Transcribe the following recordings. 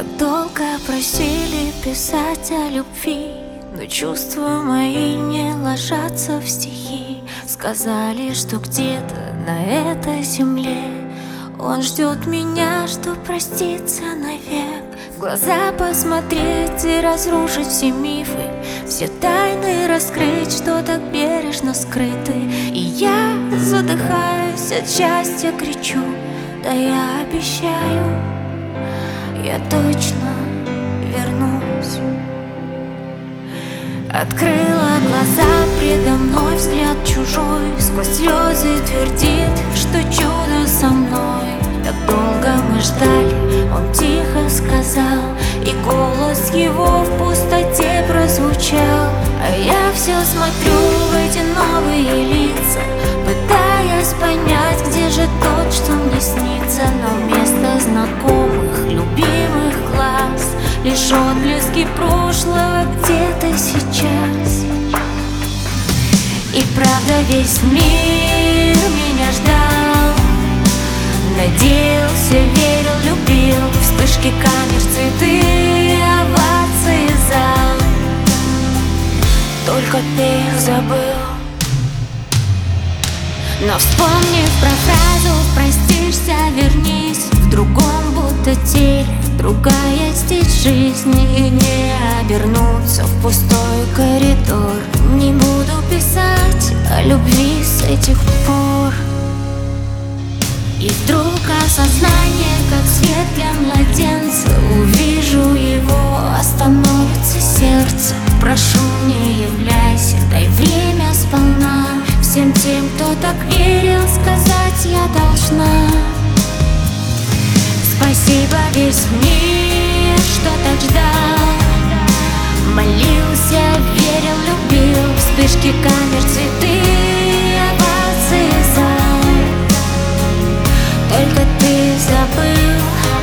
Так долго просили писать о любви, но чувства мои не ложатся в стихи. Сказали, что где-то на этой земле он ждет меня, чтоб проститься навек. В глаза посмотреть и разрушить все мифы, все тайны раскрыть, что так бережно скрыты. И я задыхаюсь от счастья, кричу: да я обещаю, я точно вернусь. Открыла глаза, предо мной взгляд чужой, сквозь слезы твердит, что чудо со мной. Так долго мы ждали, он тихо сказал, и голос его в пустоте прозвучал. А я все смотрю в эти новые лица, пытаясь понять, где же тот, что мне снится. Но вместо знакомых, любимых глаз лишь отблески прошлого где-то сейчас. И правда весь мир меня ждал, надеялся, верил, любил. Вспышки камер, цветы, овации, зал. Только ты их забыл. Но вспомнив про фразу «простишься, вернись», в другом будто теле другая здесь жизнь. И не обернуться в пустой коридор. Не буду писать о любви с этих пор. И вдруг осознание, как свет для младенца. Увижу его, остановится сердце. Прошу, не являйся, дай время сполна. Всем тем, кто так верил, сказать я должна. Спасибо весь мир, что так ждал, молился, верил, любил. Вспышки камер, цветы, овации, зал. Только ты забыл.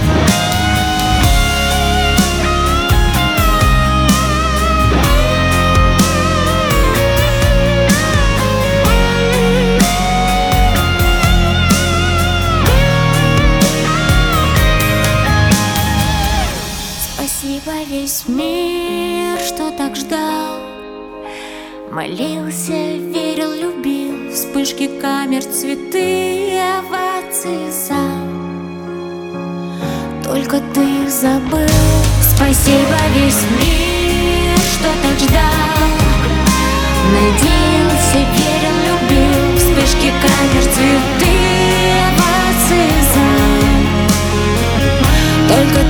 Спасибо весь мир, что так ждал, молился, верил, любил. Вспышки камер, цветы, овации, зал. Только ты забыл. Спасибо весь мир, что так ждал, надеялся, верил, любил. Вспышки камер, цветы, овации, зал. Только